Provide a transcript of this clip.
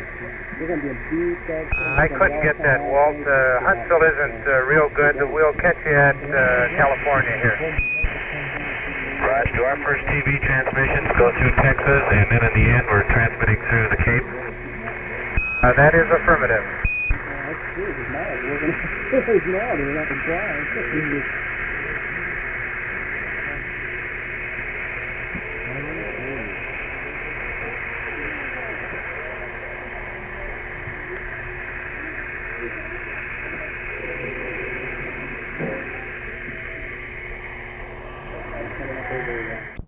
You're going to be a deep I couldn't get that, Walt. Huntsville isn't real good, but we'll catch you at California here. Roger. Our first TV transmissions go through Texas, and then in the end we're transmitting through the Cape. That is affirmative. That's true. It's not. We're going to. It's not. We're not going to try.